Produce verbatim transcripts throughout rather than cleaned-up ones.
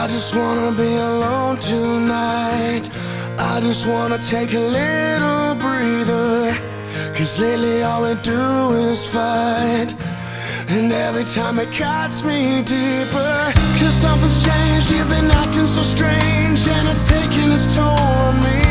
just wanna be alone tonight. I just wanna take a little breather, 'cause lately all we do is fight, and every time it cuts me deeper. 'Cause something's changed, you've been acting so strange, and it's taking its toll on me.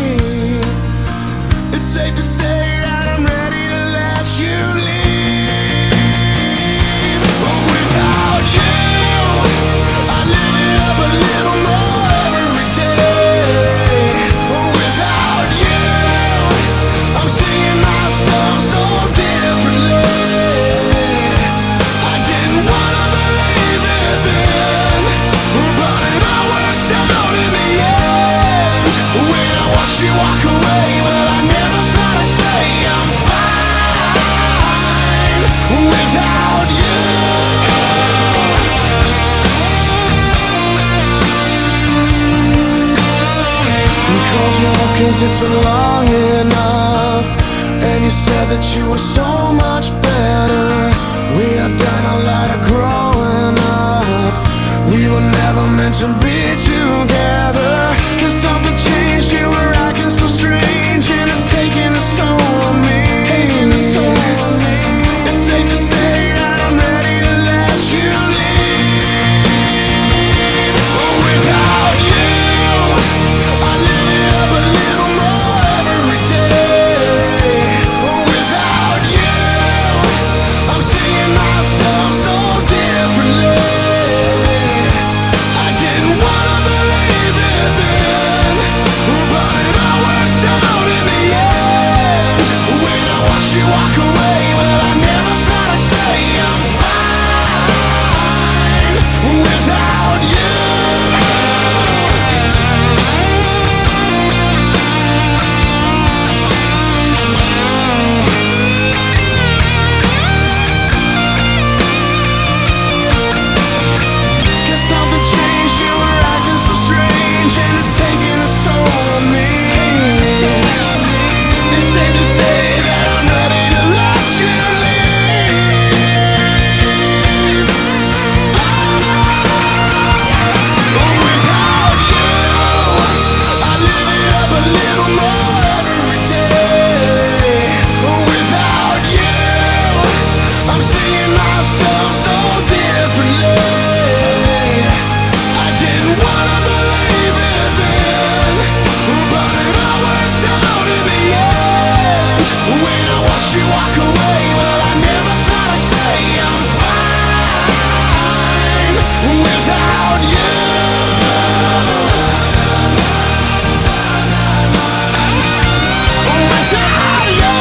It's safe to say that I'm ready to let you leave. But without you, I live it up a little more every day. But without you, I'm seeing myself so differently. I didn't wanna believe it then, but it all worked out in the end. When I watched you walk away, but I never thought I'd say I'm fine without you. Called you up 'cause it's been long enough, and you said that you were so much better. We have done a lot of growing up. We were never meant to be together. 'Cause something changed, you were acting so strange, and it's taking its toll on me. Taking its toll on me. It's safe to say that I'm ready to let you leave. But without you, I live it up a little more every day. But without you, I'm seeing myself so differently. I didn't wanna believe it then, but it all worked out in the end. When I watched you walk away, well, I never thought I'd say I'm fine without you. Something changed, you were acting so strange, and it's taking its toll on me. It's safe to say that I'm ready to let you leave. But without you, I live it up a little more every day. But without you, I'm seeing myself so differently. I didn't wanna believe it then, but it all worked out in the end. When I watched you walk away, well, I never thought I'd say I'm fine without you. Without you.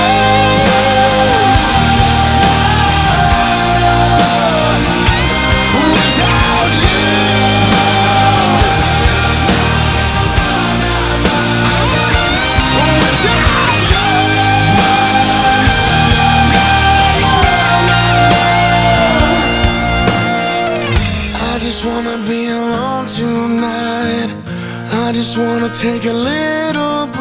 Without you. I just wanna be alone tonight. I just wanna take a little